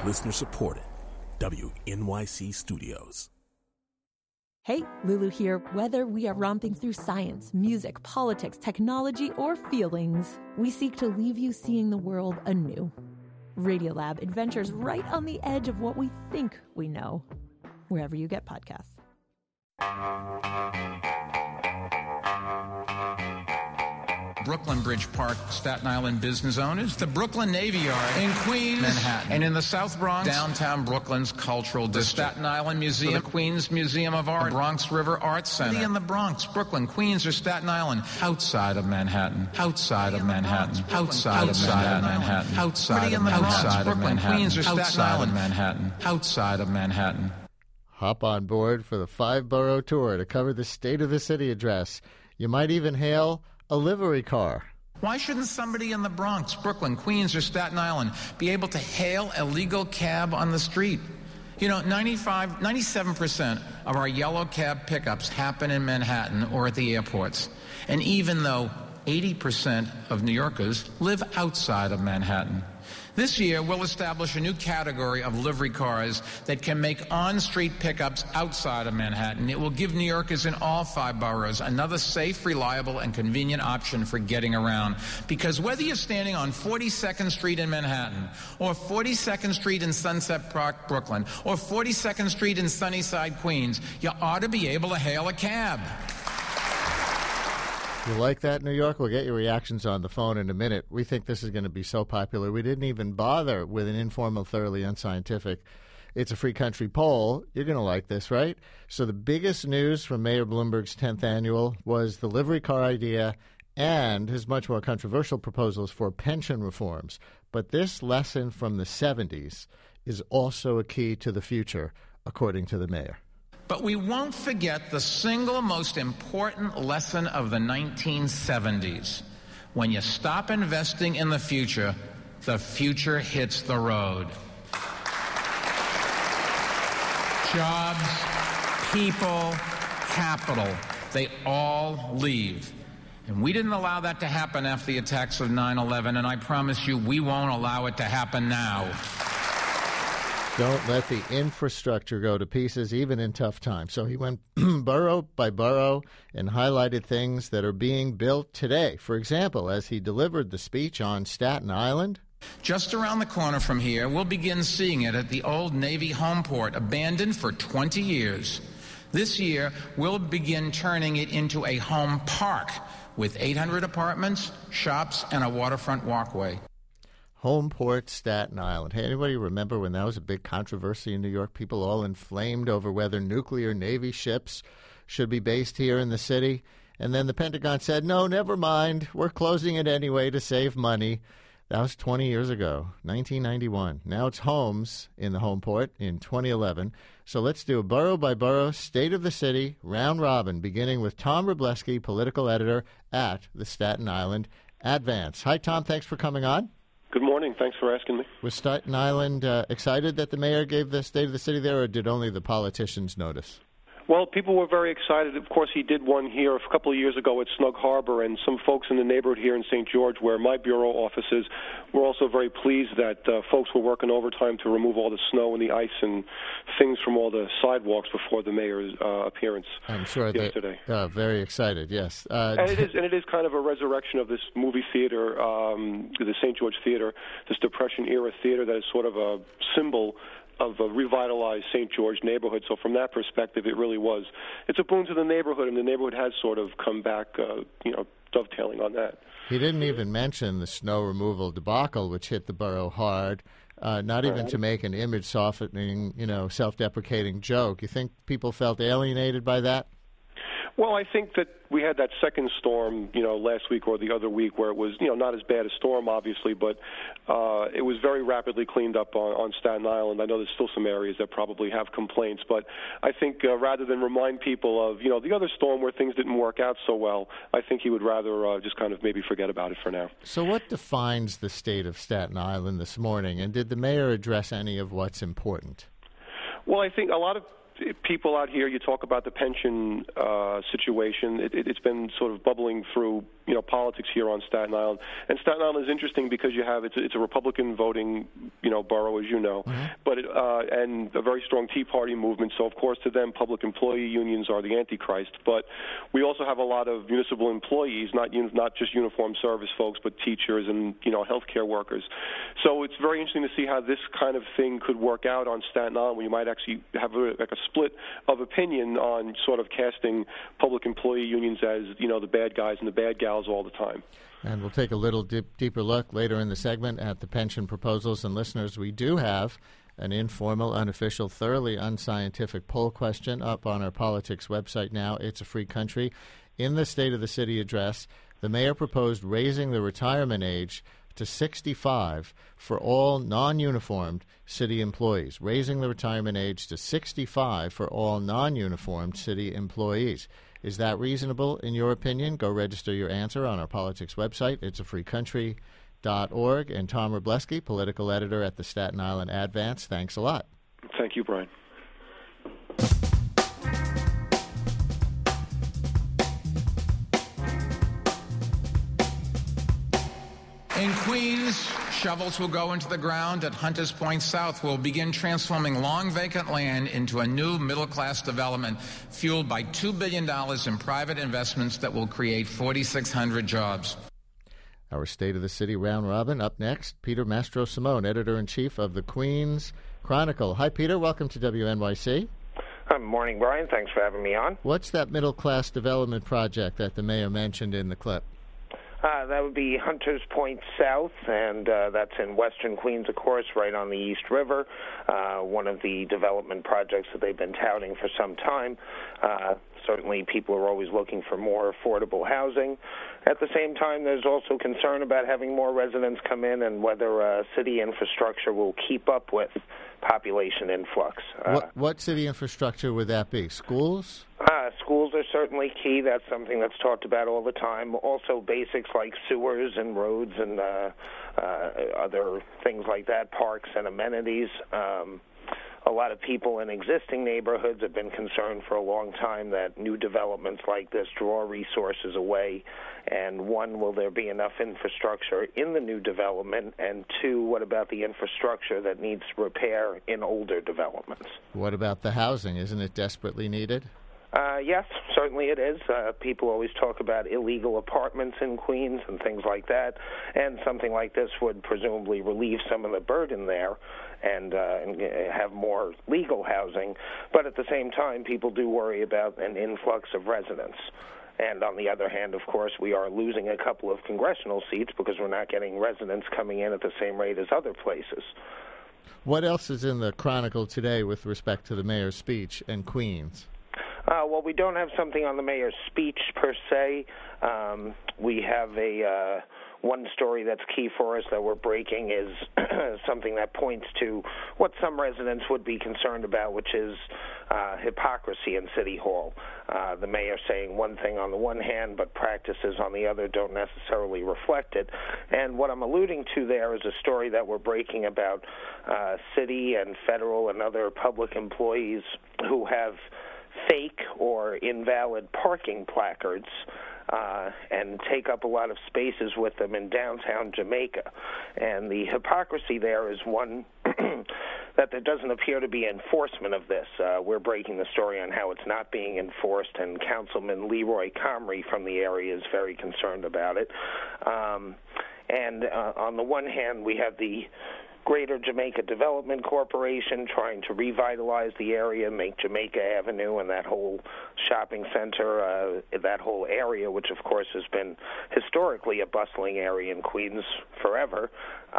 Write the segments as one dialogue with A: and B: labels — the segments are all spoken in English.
A: Listener supported. WNYC Studios.
B: Hey, Lulu here. Whether we are romping through science, music, politics, technology, or feelings, we seek to leave you seeing the world anew. Radiolab adventures right on the edge of what we think we know, wherever you get podcasts.
C: Brooklyn Bridge Park, Staten Island business owners, the Brooklyn Navy Yard in Queens, Manhattan, and in the South Bronx, downtown Brooklyn's cultural district, Staten Island Museum, the Queens Museum of Art, the Bronx River Arts Center, in the Bronx, Brooklyn, Queens, or Staten Island, outside of Manhattan, outside of Manhattan, outside of Manhattan, outside of Manhattan, Brooklyn, Queens, or Staten Island, Manhattan, outside of Manhattan.
D: Hop on board for the 5-borough tour to cover the State of the City address. You might even hail a livery car.
C: Why shouldn't somebody in the Bronx, Brooklyn, Queens, or Staten Island be able to hail a legal cab on the street? You know, 97% of our yellow cab pickups happen in Manhattan or at the airports. And even though 80% of New Yorkers live outside of Manhattan. This year, we'll establish a new category of livery cars that can make on-street pickups outside of Manhattan. It will give New Yorkers in all 5 boroughs another safe, reliable, and convenient option for getting around. Because whether you're standing on 42nd Street in Manhattan, or 42nd Street in Sunset Park, Brooklyn, or 42nd Street in Sunnyside, Queens, you ought to be able to hail a cab.
D: You like that, New York? We'll get your reactions on the phone in a minute. We think this is going to be so popular. We didn't even bother with an informal, thoroughly unscientific It's a Free Country poll. You're going to like this, right? So the biggest news from Mayor Bloomberg's 10th annual was the livery car idea and his much more controversial proposals for pension reforms. But this lesson from the 70s is also a key to the future, according to the mayor.
C: But we won't forget the single most important lesson of the 1970s. When you stop investing in the future hits the road. Jobs, people, capital, they all leave. And we didn't allow that to happen after the attacks of 9/11, and I promise you we won't allow it to happen now.
D: Don't let the infrastructure go to pieces, even in tough times. So he went borough by borough and highlighted things that are being built today. For example, as he delivered the speech on Staten Island.
C: Just around the corner from here, we'll begin seeing it at the old Navy home port, abandoned for 20 years. This year, we'll begin turning it into a home park with 800 apartments, shops, and a waterfront walkway.
D: Homeport, Staten Island. Hey, anybody remember when that was a big controversy in New York? People all inflamed over whether nuclear Navy ships should be based here in the city. And then the Pentagon said, no, never mind. We're closing it anyway to save money. That was 20 years ago, 1991. Now it's homes in the Homeport in 2011. So let's do a borough by borough, state of the city, round robin, beginning with Tom Wroblewski, political editor at the Staten Island Advance. Hi, Tom. Thanks for coming on.
E: Good morning. Thanks for asking me.
D: Was Staten Island excited that the mayor gave the state of the city there, or did only the politicians notice?
E: Well, people were very excited. Of course, he did one here a couple of years ago at Snug Harbor, and some folks in the neighborhood here in St. George, where my bureau office is, were also very pleased that folks were working overtime to remove all the snow and the ice and things from all the sidewalks before the mayor's appearance.
D: I'm sure
E: yesterday.
D: Very excited, yes.
E: And it is kind of a resurrection of this movie theater, the St. George Theater, this Depression-era theater that is sort of a symbol of a revitalized St. George neighborhood. So from that perspective, it really was. It's a boon to the neighborhood, and the neighborhood has sort of come back, dovetailing on that.
D: He didn't even mention the snow removal debacle, which hit the borough hard, not even to make an image-softening, self-deprecating joke. You think people felt alienated by that?
E: Well, I think that we had that second storm, last week or the other week where it was, not as bad a storm, obviously, but it was very rapidly cleaned up on Staten Island. I know there's still some areas that probably have complaints, but I think rather than remind people of, the other storm where things didn't work out so well, I think he would rather just kind of maybe forget about it for now.
D: So what defines the state of Staten Island this morning, and did the mayor address any of what's important?
E: Well, I think a lot of people out here, you talk about the pension situation. It's been sort of bubbling through politics here on Staten Island. And Staten Island is interesting because you have it's a Republican voting borough, as you know, but and a very strong Tea Party movement. So of course to them, public employee unions are the Antichrist. But we also have a lot of municipal employees, not just uniformed service folks, but teachers and healthcare workers. So it's very interesting to see how this kind of thing could work out on Staten Island, where you might actually have a split of opinion on sort of casting public employee unions as the bad guys and the bad gals all the time.
D: And we'll take a little deeper look later in the segment at the pension proposals. And listeners, we do have an informal, unofficial, thoroughly unscientific poll question up on our politics website now. It's a free country. In the State of the City address, the mayor proposed raising the retirement age to 65 for all non-uniformed city employees, raising the retirement age to 65 for all non-uniformed city employees. Is that reasonable in your opinion? Go register your answer on our politics website. It's afreecountry.org. And Tom Wroblewski, political editor at the Staten Island Advance, thanks a lot.
E: Thank you, Brian.
C: In Queens, shovels will go into the ground at Hunters Point South. We'll begin transforming long vacant land into a new middle-class development fueled by $2 billion in private investments that will create 4,600 jobs.
D: Our State of the City round robin. Up next, Peter Mastrosimone, editor-in-chief of the Queens Chronicle. Hi, Peter. Welcome to WNYC.
F: Morning, Brian. Thanks for having me on.
D: What's that middle-class development project that the mayor mentioned in the clip?
F: That would be Hunters Point South, and that's in western Queens, of course, right on the East River, one of the development projects that they've been touting for some time. Certainly, people are always looking for more affordable housing. At the same time, there's also concern about having more residents come in and whether city infrastructure will keep up with population influx.
D: What city infrastructure would that be? Schools?
F: Schools are certainly key. That's something that's talked about all the time. Also basics like sewers and roads and other things like that, parks and amenities. A lot of people in existing neighborhoods have been concerned for a long time that new developments like this draw resources away. And one, will there be enough infrastructure in the new development? And two, what about the infrastructure that needs repair in older developments?
D: What about the housing? Isn't it desperately needed?
F: Yes, certainly it is. People always talk about illegal apartments in Queens and things like that, and something like this would presumably relieve some of the burden there and have more legal housing. But at the same time, people do worry about an influx of residents. And on the other hand, of course, we are losing a couple of congressional seats because we're not getting residents coming in at the same rate as other places.
D: What else is in the Chronicle today with respect to the mayor's speech and Queens?
F: Well, we don't have something on the mayor's speech per se. We have one story that's key for us that we're breaking is something that points to what some residents would be concerned about, which is hypocrisy in City Hall. The mayor saying one thing on the one hand, but practices on the other don't necessarily reflect it. And what I'm alluding to there is a story that we're breaking about city and federal and other public employees who have fake or invalid parking placards and take up a lot of spaces with them in downtown Jamaica. And the hypocrisy there is one that there doesn't appear to be enforcement of this. We're breaking the story on how it's not being enforced, and Councilman Leroy Comrie from the area is very concerned about it. And on the one hand, we have the Greater Jamaica Development Corporation trying to revitalize the area, make Jamaica Avenue and that whole shopping center, that whole area, which of course has been historically a bustling area in Queens forever,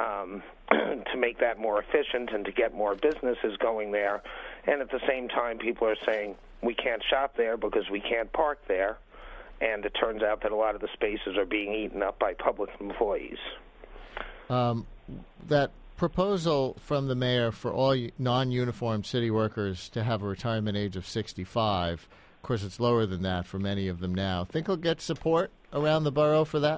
F: to make that more efficient and to get more businesses going there. And at the same time, people are saying we can't shop there because we can't park there. And it turns out that a lot of the spaces are being eaten up by public employees.
D: That proposal from the mayor for all non-uniformed city workers to have a retirement age of 65, of course it's lower than that for many of them now. Think he'll get support around the borough for that?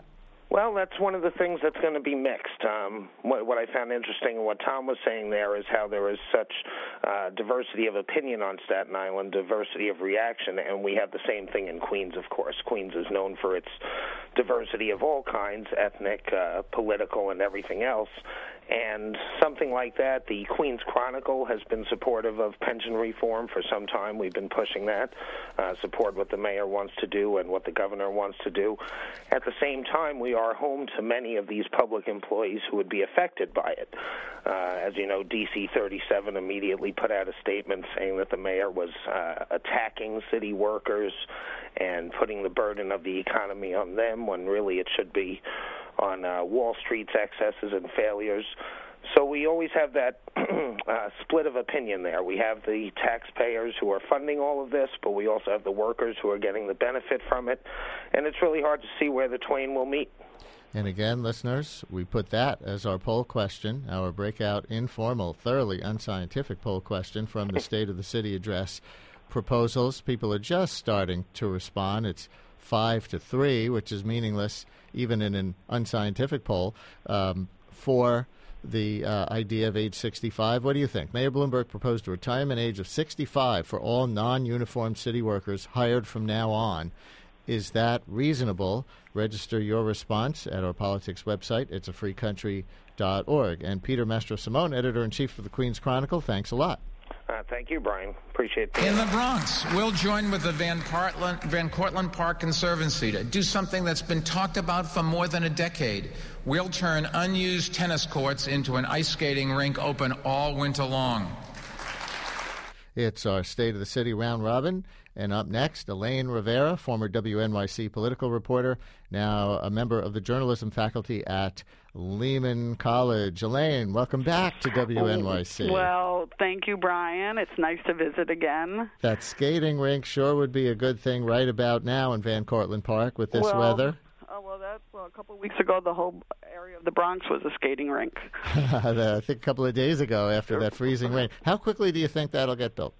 F: Well, that's one of the things that's going to be mixed. What I found interesting and what Tom was saying there is how there is such diversity of opinion on Staten Island, diversity of reaction, and we have the same thing in Queens, of course. Queens is known for its diversity of all kinds, ethnic, political, and everything else. And something like that, the Queens Chronicle has been supportive of pension reform for some time. We've been pushing that, support what the mayor wants to do and what the governor wants to do. At the same time, we are home to many of these public employees who would be affected by it. As you know, DC 37 immediately put out a statement saying that the mayor was attacking city workers and putting the burden of the economy on them when really it should be on Wall Street's excesses and failures. So we always have that split of opinion there. We have the taxpayers who are funding all of this, but we also have the workers who are getting the benefit from it, and it's really hard to see where the twain will meet.
D: And again, listeners, we put that as our poll question, our breakout, informal, thoroughly unscientific poll question from the State of the City address. Proposals, people are just starting to respond. It's 5-3, which is meaningless even in an unscientific poll, for the idea of age 65. What do you think? Mayor Bloomberg proposed a retirement age of 65 for all non-uniformed city workers hired from now on. Is that reasonable? Register your response at our politics website. It's afreecountry.org. And Peter Mastro-Simone, editor-in-chief of the Queens Chronicle, thanks a lot.
F: Thank you, Brian. Appreciate that.
C: In the Bronx, we'll join with the Van Cortlandt Park Conservancy to do something that's been talked about for more than a decade. We'll turn unused tennis courts into an ice skating rink open all winter long.
D: It's our State of the City round robin. And up next, Elaine Rivera, former WNYC political reporter, now a member of the journalism faculty at Lehman College. Elaine, welcome back to WNYC.
G: Well, thank you, Brian. It's nice to visit again.
D: That skating rink sure would be a good thing right about now in Van Cortlandt Park with this weather.
G: A couple of weeks ago, the whole area of the Bronx was a skating rink.
D: I think a couple of days ago after that freezing rain. How quickly do you think that'll get built?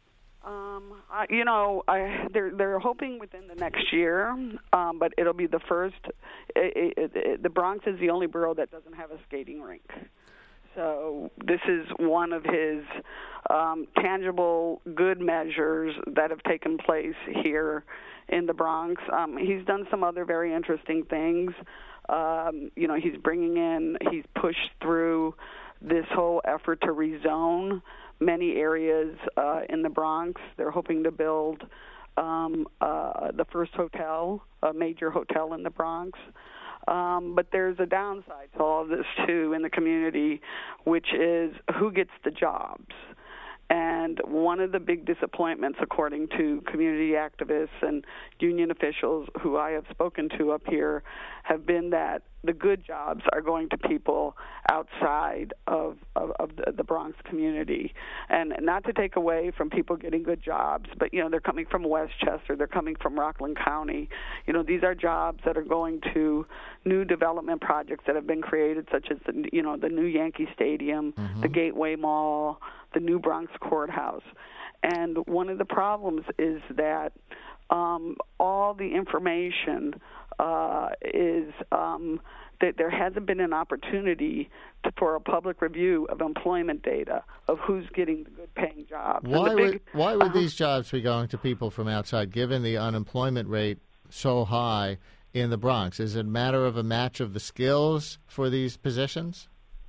G: They're hoping within the next year, but it'll be the first. The Bronx is the only borough that doesn't have a skating rink. So this is one of his tangible good measures that have taken place here in the Bronx. He's done some other very interesting things. He's pushed through this whole effort to rezone many areas in the Bronx. They're hoping to build the first hotel, a major hotel in the Bronx. But there's a downside to all of this, too, in the community, which is who gets the jobs. And one of the big disappointments, according to community activists and union officials who I have spoken to up here, have been that the good jobs are going to people outside of the Bronx community. And not to take away from people getting good jobs, but, they're coming from Westchester, they're coming from Rockland County. These are jobs that are going to new development projects that have been created, such as the new Yankee Stadium, the Gateway Mall, the new Bronx Courthouse. And one of the problems is that all the information is that there hasn't been an opportunity for a public review of employment data of who's getting the good-paying jobs.
D: Why would these jobs be going to people from outside, given the unemployment rate so high in the Bronx? Is it a matter of a match of the skills for these positions?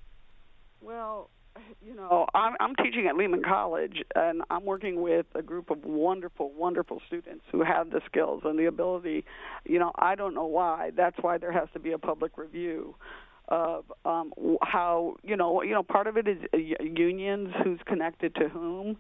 G: Well, I'm teaching at Lehman College, and I'm working with a group of wonderful, wonderful students who have the skills and the ability. I don't know why. That's why there has to be a public review of how, part of it is unions, who's connected to whom.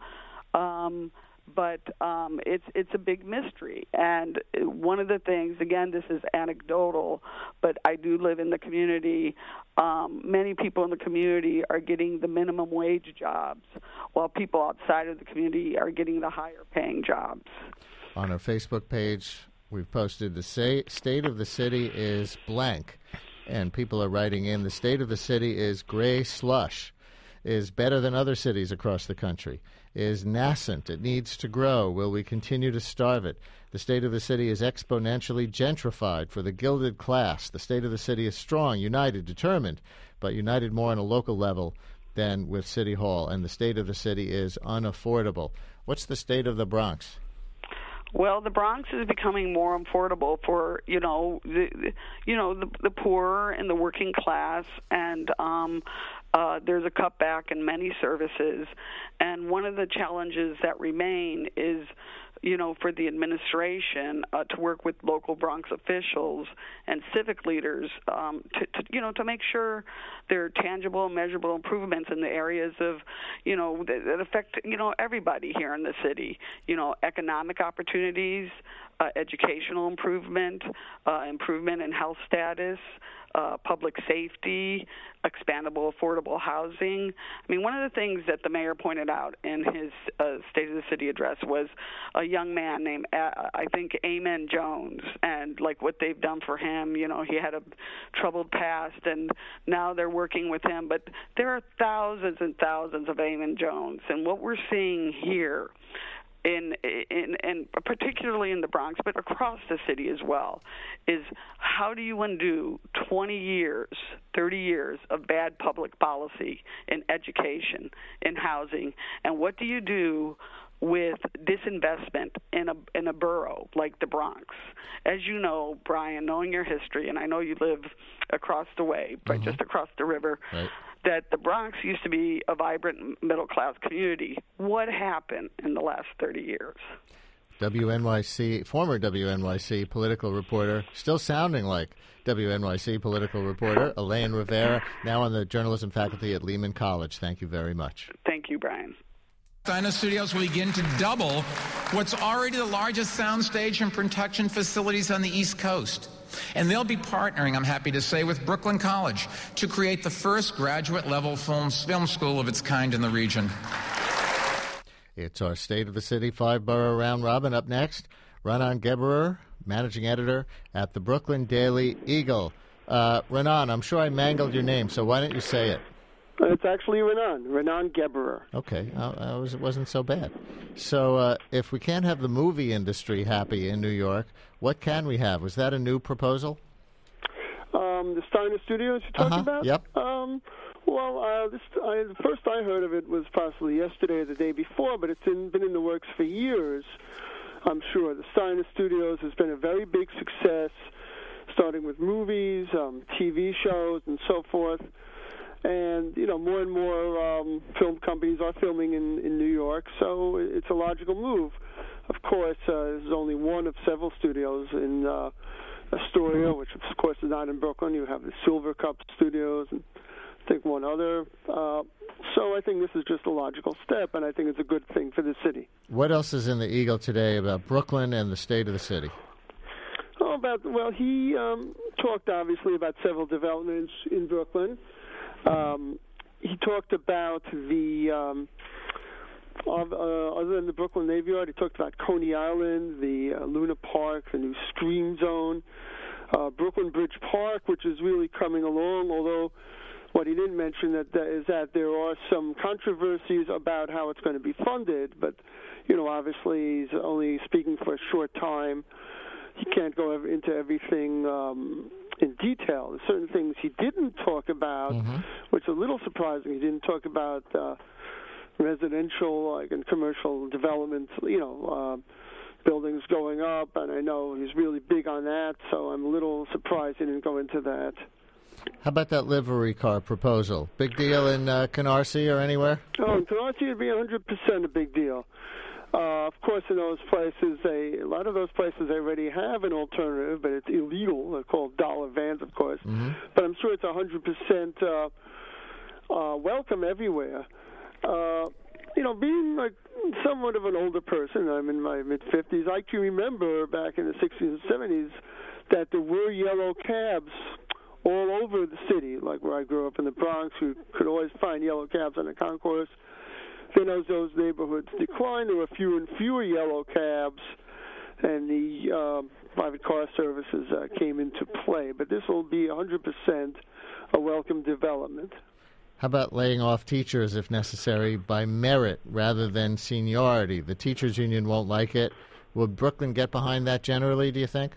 G: But it's a big mystery. And one of the things, again, this is anecdotal, but I do live in the community. Many people in the community are getting the minimum wage jobs, while people outside of the community are getting the higher paying jobs.
D: On our Facebook page, we've posted the state of the city is blank, and people are writing in, the state of the city is gray slush. is better than other cities across the country, is nascent. It needs to grow. Will we continue to starve it? The state of the city is exponentially gentrified for the gilded class. The state of the city is strong, united, determined, but united more on a local level than with City Hall. And the state of the city is unaffordable. What's the state of the Bronx?
G: Well, the Bronx is becoming more affordable for the poor and the working class, and there's a cutback in many services. And one of the challenges that remain is, for the administration to work with local Bronx officials and civic leaders to make sure there are tangible, measurable improvements in the areas of, that affect, everybody here in the city. Economic opportunities, educational improvement, improvement in health status, public safety, expandable, affordable housing. I mean, one of the things that the mayor pointed out in his State of the City address was a young man named, I think, Amen Jones, and like what they've done for him. He had a troubled past, and now they're working with him. But there are thousands and thousands of Amen Jones, and what we're seeing here, in particularly in the Bronx, but across the city as well, is how do you undo 20 years, 30 years of bad public policy in education, in housing, and what do you do with disinvestment in a borough like the Bronx? As you know, Brian, knowing your history, and I know you live across the way, but just across the river, right, that the Bronx used to be a vibrant middle-class community. What happened in the last 30 years?
D: Former WNYC political reporter, still sounding like WNYC political reporter, Elaine Rivera, now on the journalism faculty at Lehman College. Thank you very much.
G: Thank you, Brian.
C: Dino Studios will begin to double what's already the largest soundstage and production facilities on the East Coast. And they'll be partnering, I'm happy to say, with Brooklyn College to create the first graduate-level film school of its kind in the region.
D: It's our State of the City 5-borough round robin. Up next, Raanan Gebauer, managing editor at the Brooklyn Daily Eagle. Raanan, I'm sure I mangled your name, so why don't you say it?
H: It's actually Raanan Gebauer.
D: Okay, it wasn't so bad. So if we can't have the movie industry happy in New York, what can we have? Was that a new proposal?
H: The Steiner Studios you're talking about?
D: Yep.
H: The first I heard of it was possibly yesterday or the day before, but it's been in the works for years, I'm sure. The Steiner Studios has been a very big success, starting with movies, TV shows, and so forth. And, more and more film companies are filming in New York, so it's a logical move. Of course, this is only one of several studios in Astoria, which, of course, is not in Brooklyn. You have the Silver Cup Studios and I think one other. So I think this is just a logical step, and I think it's a good thing for the city.
D: What else is in the Eagle today about Brooklyn and the state of the city?
H: He talked, obviously, about several developments in Brooklyn. He talked about the, other than the Brooklyn Navy Yard, he talked about Coney Island, the Luna Park, the new Screen Zone, Brooklyn Bridge Park, which is really coming along, although what he didn't mention is that there are some controversies about how it's going to be funded, but, obviously he's only speaking for a short time. He can't go into everything in detail. There's certain things he didn't talk about, which is a little surprising. He didn't talk about residential and commercial development, buildings going up, and I know he's really big on that, so I'm a little surprised he didn't go into that.
D: How about that livery car proposal? Big deal in Canarsie or anywhere?
H: Oh, in Canarsie would be 100% a big deal. Of course, in those places, a lot of those places already have an alternative, but it's illegal. They're called dollar vans, of course. But I'm sure it's 100% welcome everywhere. Being like somewhat of an older person, I'm in my mid-50s, I can remember back in the 60s and 70s that there were yellow cabs all over the city, like where I grew up in the Bronx. You could always find yellow cabs on the concourse. Then as those neighborhoods declined, there were fewer and fewer yellow cabs, and the private car services came into play. But this will be 100% a welcome development.
D: How about laying off teachers, if necessary, by merit rather than seniority? The teachers union won't like it. Will Brooklyn get behind that generally, do you think?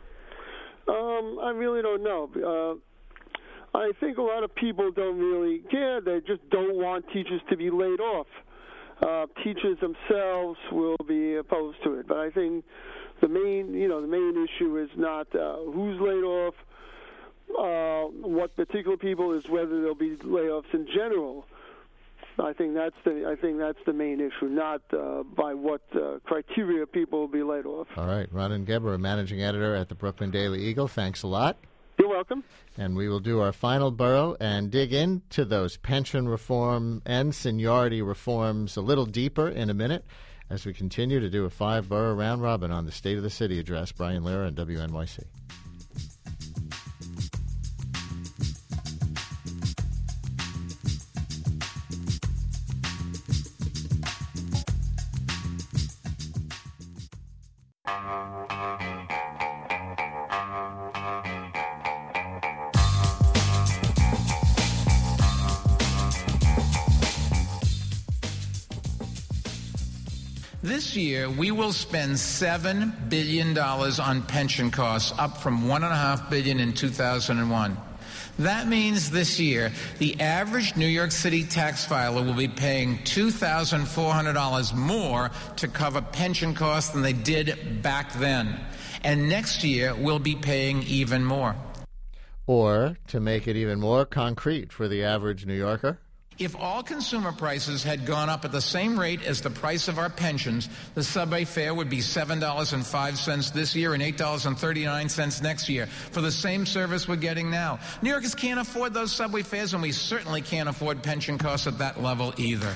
H: I really don't know. I think a lot of people don't really care. They just don't want teachers to be laid off. Teachers themselves will be opposed to it. But I think the main issue is not who's laid off, what particular people, is whether there'll be layoffs in general. I think that's the main issue, not by what criteria people will be laid off.
D: All right, Ronen Geber, managing editor at the Brooklyn Daily Eagle. Thanks a lot.
H: You're welcome.
D: And we will do our final borough and dig into those pension reform and seniority reforms a little deeper in a minute as we continue to do a 5-borough round robin on the State of the City address. Brian Lehrer and WNYC.
C: This year, we will spend $7 billion on pension costs, up from $1.5 billion in 2001. That means this year, the average New York City tax filer will be paying $2,400 more to cover pension costs than they did back then. And next year, we'll be paying even more.
D: Or, to make it even more concrete for the average New Yorker,
C: if all consumer prices had gone up at the same rate as the price of our pensions, the subway fare would be $7.05 this year and $8.39 next year for the same service we're getting now. New Yorkers can't afford those subway fares, and we certainly can't afford pension costs at that level either.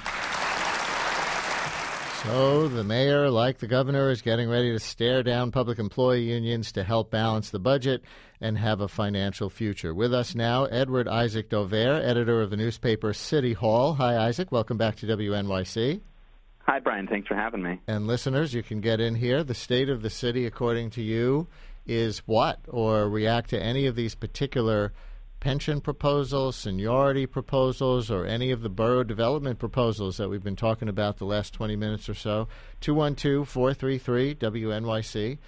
D: So the mayor, like the governor, is getting ready to stare down public employee unions to help balance the budget and have a financial future. With us now, Edward Isaac Dover, editor of the newspaper City Hall. Hi, Isaac. Welcome back to WNYC.
I: Hi, Brian. Thanks for having me.
D: And listeners, you can get in here. The state of the city, according to you, is what? Or react to any of these particular pension proposals, seniority proposals, or any of the borough development proposals that we've been talking about the last 20 minutes or so. 212-433-WNYC,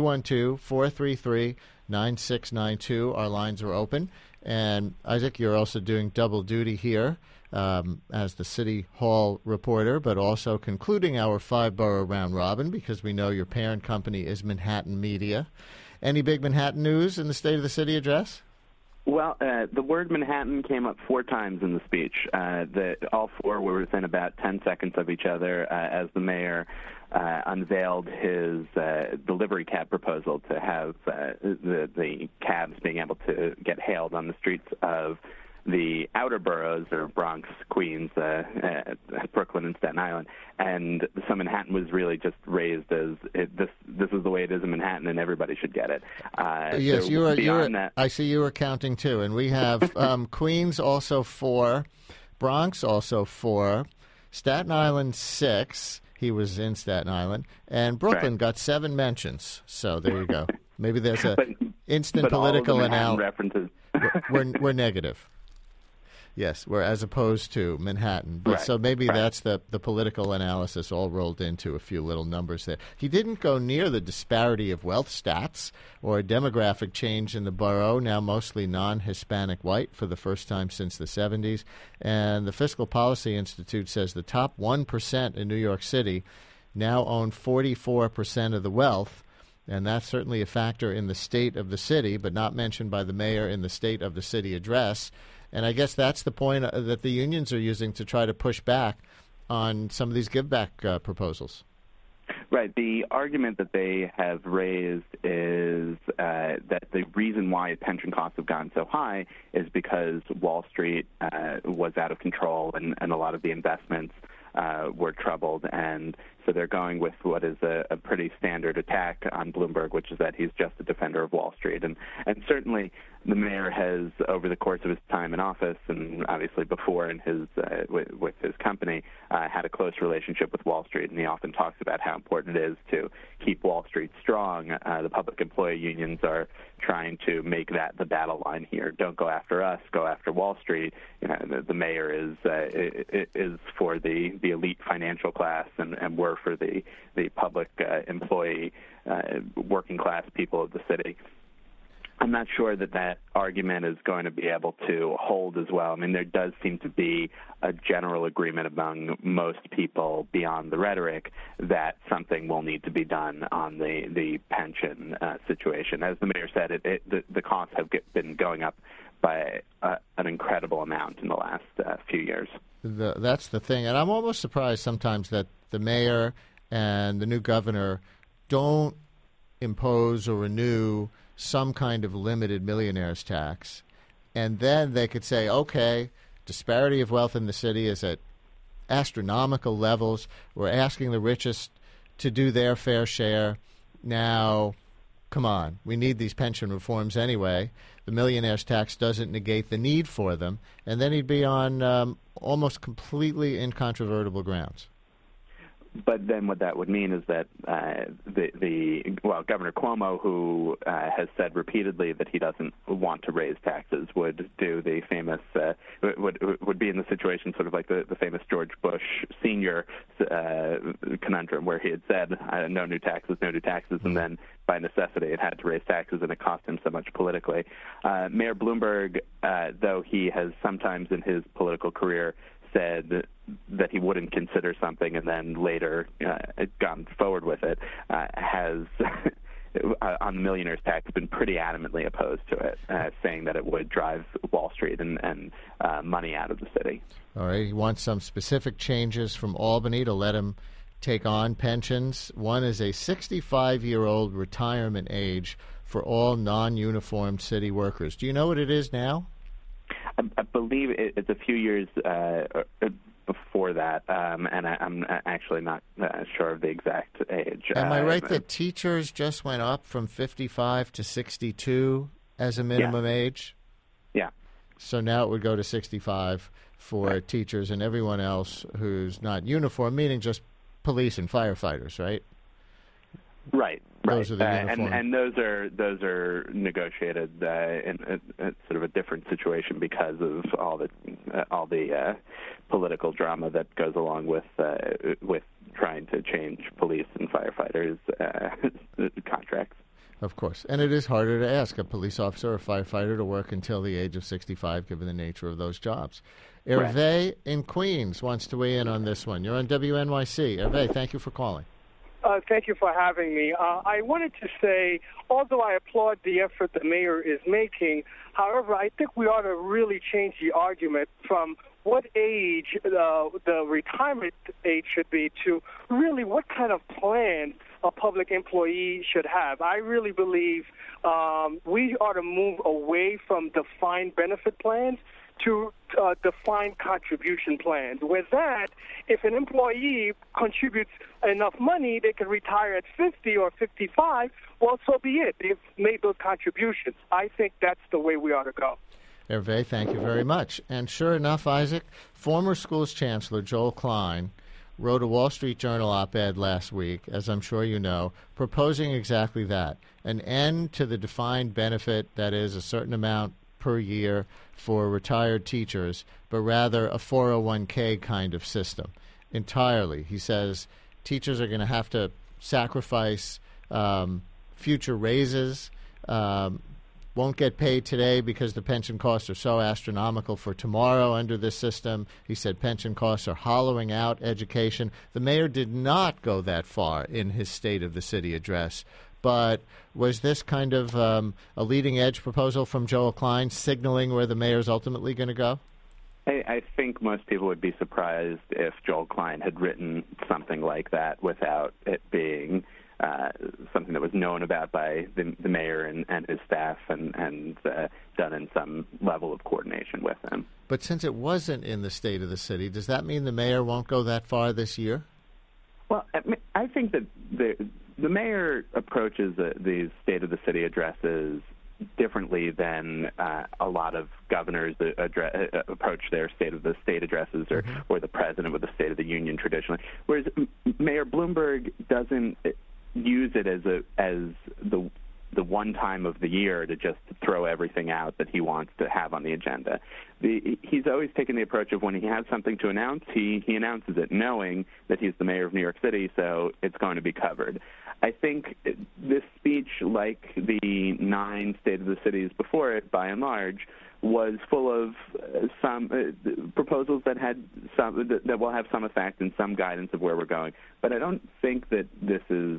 D: 212-433-9692. Our lines are open. And, Isaac, you're also doing double duty here as the City Hall reporter, but also concluding our 5-borough round robin because we know your parent company is Manhattan Media. Any big Manhattan news in the State of the City address?
I: Well, the word Manhattan came up 4 times in the speech. All 4 were within about 10 seconds of each other as the mayor unveiled his delivery cab proposal to have the cabs being able to get hailed on the streets of the outer boroughs, or Bronx, Queens, Brooklyn, and Staten Island. And so Manhattan was really just raised as this is the way it is in Manhattan, and everybody should get it.
D: Yes,
I: so
D: you are.
I: That,
D: I see you are counting too, and we have Queens also 4, Bronx also 4, Staten Island 6. He was in Staten Island, and Brooklyn got 7 mentions. So there you go. Maybe there's a instant political analysis. We're negative. Yes, we're as opposed to Manhattan. But so maybe that's the political analysis all rolled into a few little numbers there. He didn't go near the disparity of wealth stats or demographic change in the borough, now mostly non-Hispanic white for the first time since the 70s. And the Fiscal Policy Institute says the top 1% in New York City now own 44% of the wealth. And that's certainly a factor in the state of the city, but not mentioned by the mayor in the State of the City address. And I guess that's the point that the unions are using to try to push back on some of these give-back proposals.
I: Right. The argument that they have raised is that the reason why pension costs have gone so high is because Wall Street was out of control and a lot of the investments were troubled, and So they're going with what is a pretty standard attack on Bloomberg, which is that he's just a defender of Wall Street. And certainly the mayor has, over the course of his time in office, and obviously before in his with his company, had a close relationship with Wall Street, and he often talks about how important it is to keep Wall Street strong. The public employee unions are trying to make that the battle line here. Don't go after us, go after Wall Street. The mayor is for the elite financial class, and we're for the public employee, working class people of the city. I'm not sure that argument is going to be able to hold as well. I mean, there does seem to be a general agreement among most people beyond the rhetoric that something will need to be done on the pension situation. As the mayor said, the costs have been going up by an incredible amount in the last few years.
D: That's the thing. And I'm almost surprised sometimes that the mayor and the new governor don't impose or renew some kind of limited millionaires tax, and then they could say, okay, disparity of wealth in the city is at astronomical levels. We're asking the richest to do their fair share. Now, come on, we need these pension reforms anyway. The millionaires tax doesn't negate the need for them, and then he'd be on almost completely incontrovertible grounds.
I: But then what that would mean is that Governor Cuomo, who has said repeatedly that he doesn't want to raise taxes, would do the famous would be in the situation sort of like the famous George Bush Sr. Conundrum, where he had said no new taxes, and then by necessity it had to raise taxes, and it cost him so much politically. Mayor Bloomberg, though he has sometimes in his political career said that he wouldn't consider something and then later gone forward with it, has on the millionaires tax been pretty adamantly opposed to it, saying that it would drive Wall Street and money out of the city.
D: All right. He wants some specific changes from Albany to let him take on pensions. One is a 65-year-old retirement age for all non-uniformed city workers. Do you know what it is now?
I: I believe it's a few years before that, and I'm actually not sure of the exact age.
D: Am I right that teachers just went up from 55 to 62 as a minimum age?
I: Yeah.
D: So now it would go to 65 for teachers and everyone else who's not uniform, meaning just police and firefighters, right?
I: Right.
D: Those are the uniform.
I: And those are negotiated in sort of a different situation because of all the political drama that goes along with trying to change police and firefighters contracts.
D: Of course. And it is harder to ask a police officer or firefighter to work until the age of 65, given the nature of those jobs. Hervé in Queens wants to weigh in on this one. You're on WNYC. Hervé, thank you for calling.
J: Thank you for having me. I wanted to say, although I applaud the effort the mayor is making, however, I think we ought to really change the argument from what age the retirement age should be to really what kind of plan a public employee should have. I really believe we ought to move away from defined benefit plans to defined contribution plans. With that, if an employee contributes enough money, they can retire at 50 or 55, well, so be it. They've made those contributions. I think that's the way we ought to go.
D: Hervé, thank you very much. And sure enough, Isaac, former schools chancellor Joel Klein wrote a Wall Street Journal op-ed last week, as I'm sure you know, proposing exactly that, an end to the defined benefit, that is a certain amount per year for retired teachers, but rather a 401k kind of system entirely. He says teachers are going to have to sacrifice future raises, won't get paid today because the pension costs are so astronomical for tomorrow under this system. He said pension costs are hollowing out education. The mayor did not go that far in his State of the City address. But was this kind of a leading-edge proposal from Joel Klein signaling where the mayor's ultimately going to go?
I: I think most people would be surprised if Joel Klein had written something like that without it being something that was known about by the mayor and his staff and done in some level of coordination with him.
D: But since it wasn't in the State of the City, does that mean the mayor won't go that far this year?
I: Well, think that the mayor approaches these State of the City addresses differently than a lot of governors approach their State of the State addresses, or the president with the State of the Union traditionally. Whereas Mayor Bloomberg doesn't use it as the one time of the year to just throw everything out that he wants to have on the agenda. He's always taken the approach of when he has something to announce, he announces it, knowing that he's the mayor of New York City, so it's going to be covered. I think this speech, like the 9 State of the Cities before it, by and large, was full of some proposals that had that will have some effect and some guidance of where we're going. But I don't think that this is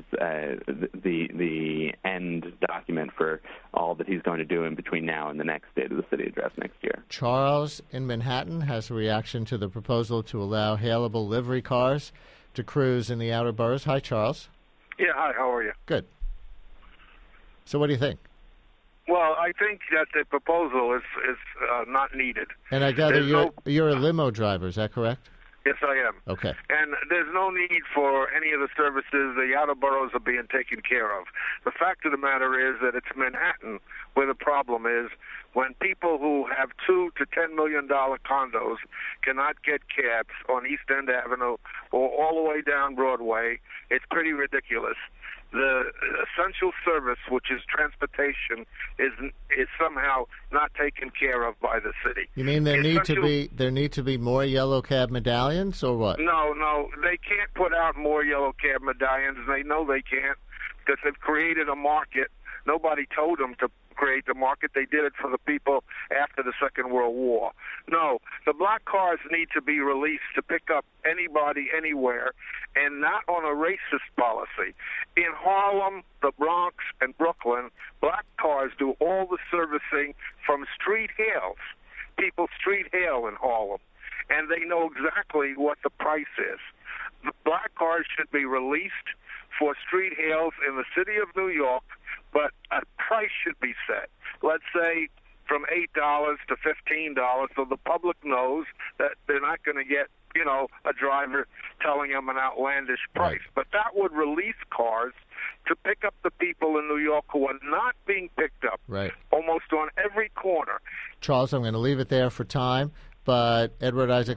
I: the end document for all that he's going to do in between now and the next State of the City address next year.
D: Charles in Manhattan has a reaction to the proposal to allow hailable livery cars to cruise in the outer boroughs. Hi, Charles.
K: Yeah, hi, how are you?
D: Good. So what do you think?
K: Well, I think that the proposal is not needed.
D: And I gather you're a limo driver, is that correct?
K: Yes, I am.
D: Okay.
K: And there's no need for any of the services. The outer boroughs are being taken care of. The fact of the matter is that it's Manhattan where the problem is. When people who have $2 to $10 million condos cannot get cabs on East End Avenue or all the way down Broadway, it's pretty ridiculous. The essential service, which is transportation, is somehow not taken care of by the city.
D: You mean there need to be more yellow cab medallions, or what?
K: No, they can't put out more yellow cab medallions. They know they can't because they've created a market. Nobody told them to create the market. They did it for the people after the Second World War. No, the black cars need to be released to pick up anybody, anywhere, and not on a racist policy. In Harlem, the Bronx, and Brooklyn, black cars do all the servicing from street hails. People street hail in Harlem, and they know exactly what the price is. The black cars should be released for street hails in the city of New York, but a price should be set. Let's say from $8 to $15, so the public knows that they're not going to get, a driver telling them an outlandish price. But that would release cars to pick up the people in New York who are not being picked up almost on every corner.
D: Charles, I'm going to leave it there for time, but Edward Isaac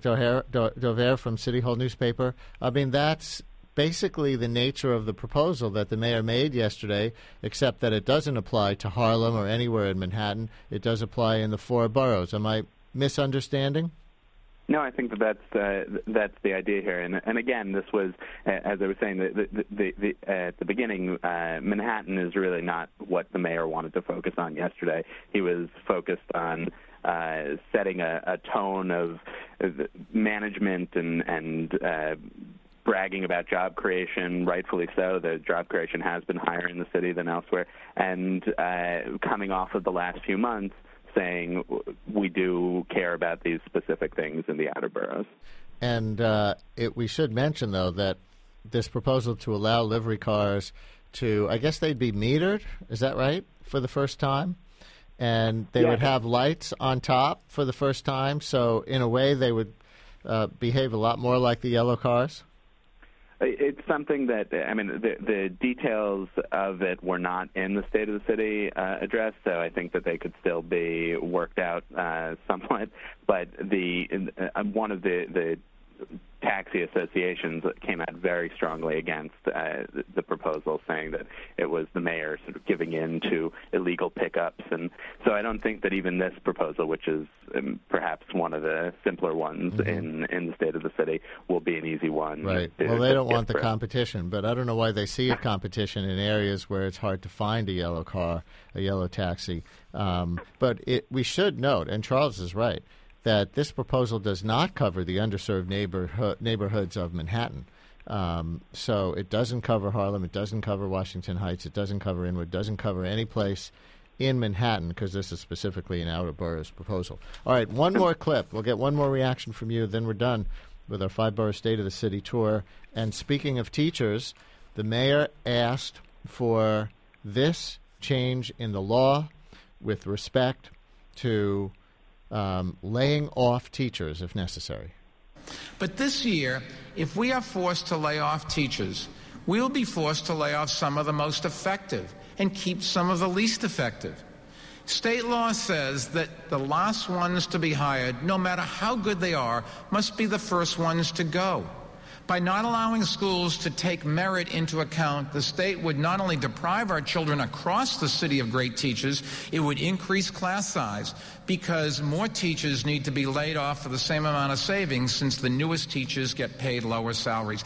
D: Dover from City Hall newspaper, I mean, that's basically the nature of the proposal that the mayor made yesterday, except that it doesn't apply to Harlem or anywhere in Manhattan. It does apply in the 4 boroughs. Am I misunderstanding?
I: No, I think that's the idea here. And again, this was, as I was saying, at the beginning, Manhattan is really not what the mayor wanted to focus on yesterday. He was focused on setting a tone of management and bragging about job creation, rightfully so. The job creation has been higher in the city than elsewhere. And coming off of the last few months, saying we do care about these specific things in the outer boroughs.
D: And we should mention, though, that this proposal to allow livery cars to, I guess they'd be metered, is that right, for the first time? And they would have lights on top for the first time, so in a way they would behave a lot more like the yellow cars?
I: It's something that, I mean, the details of it were not in the State of the City address, so I think that they could still be worked out somewhat. But one of the taxi associations came out very strongly against the proposal, saying that it was the mayor sort of giving in to illegal pickups. And so I don't think that even this proposal, which is perhaps one of the simpler ones in the State of the City, will be an easy one.
D: Right. Well, they don't want the competition, but I don't know why they see a competition in areas where it's hard to find a yellow car, a yellow taxi. But we should note, and Charles is right, that this proposal does not cover the underserved neighborhoods of Manhattan. So it doesn't cover Harlem, it doesn't cover Washington Heights, it doesn't cover Inwood, doesn't cover any place in Manhattan, because this is specifically an outer boroughs proposal. All right, one more clip. We'll get one more reaction from you, then we're done with our 5-borough State of the City tour. And speaking of teachers, the mayor asked for this change in the law with respect to laying off teachers if necessary.
C: But this year, if we are forced to lay off teachers, we'll be forced to lay off some of the most effective and keep some of the least effective. State law says that the last ones to be hired, no matter how good they are, must be the first ones to go. By not allowing schools to take merit into account, the state would not only deprive our children across the city of great teachers, it would increase class size because more teachers need to be laid off for the same amount of savings since the newest teachers get paid lower salaries.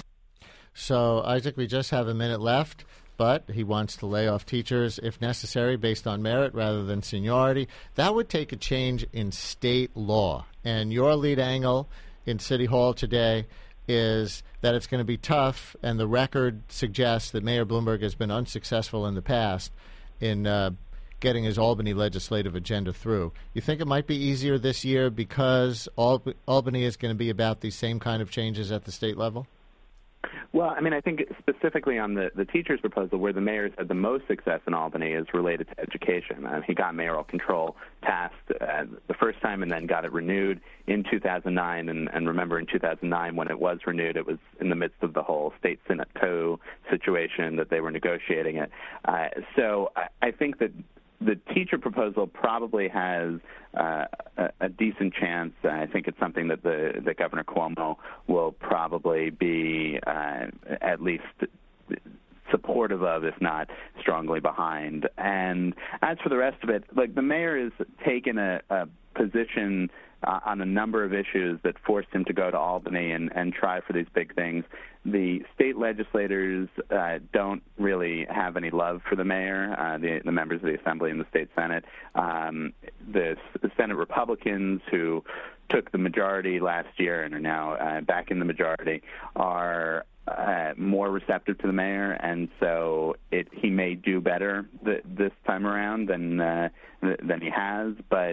D: So, Isaac, we just have a minute left, but he wants to lay off teachers if necessary based on merit rather than seniority. That would take a change in state law. And your lead angle in City Hall today is that it's going to be tough, and the record suggests that Mayor Bloomberg has been unsuccessful in the past in getting his Albany legislative agenda through. You think it might be easier this year because Albany is going to be about these same kind of changes at the state level?
I: Well, I mean, I think specifically on the teacher's proposal, where the mayor's had the most success in Albany is related to education. He got mayoral control passed the first time and then got it renewed in 2009. And remember, in 2009, when it was renewed, it was in the midst of the whole state Senate co situation that they were negotiating it. So I think that the teacher proposal probably has a decent chance. I think it's something that that Governor Cuomo will probably be at least supportive of, if not strongly behind. And as for the rest of it, like, the mayor has taken a position on a number of issues that forced him to go to Albany and try for these big things. The state legislators don't really have any love for the mayor, the members of the Assembly and the state Senate. The Senate Republicans, who took the majority last year and are now back in the majority, are more receptive to the mayor, and so he may do better this time around than he has, but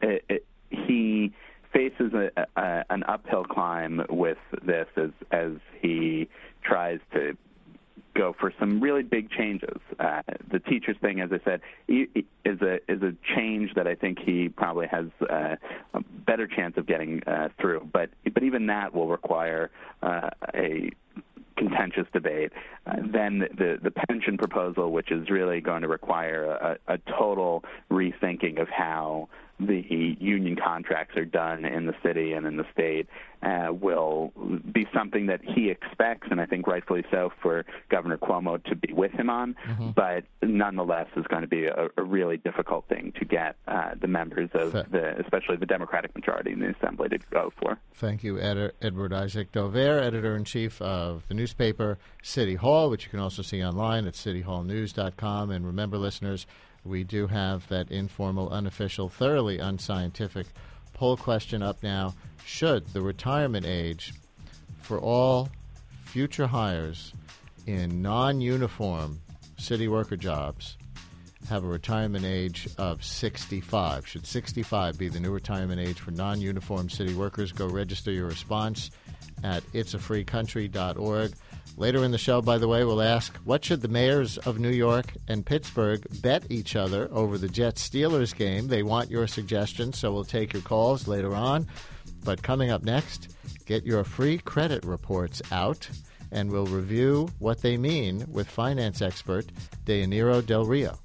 I: he faces an uphill climb with this as he tries to go for some really big changes. The teachers thing, as I said, is a change that I think he probably has a better chance of getting through. But even that will require a contentious debate. Then the pension proposal, which is really going to require a total rethinking of how the union contracts are done in the city and in the state, will be something that he expects, and I think rightfully so, for Governor Cuomo to be with him on, but nonetheless is going to be a really difficult thing to get the members of especially the Democratic majority in the Assembly to go for.
D: Thank you, Edward Isaac Dover, editor-in-chief of the newspaper City Hall, which you can also see online at cityhallnews.com. And remember, listeners, we do have that informal, unofficial, thoroughly unscientific poll question up now. Should the retirement age for all future hires in non-uniform city worker jobs have a retirement age of 65? Should 65 be the new retirement age for non-uniform city workers? Go register your response at itsafreecountry.org. Later in the show, by the way, we'll ask, what should the mayors of New York and Pittsburgh bet each other over the Jets-Steelers game? They want your suggestions, so we'll take your calls later on. But coming up next, get your free credit reports out, and we'll review what they mean with finance expert Deyaniro Del Rio.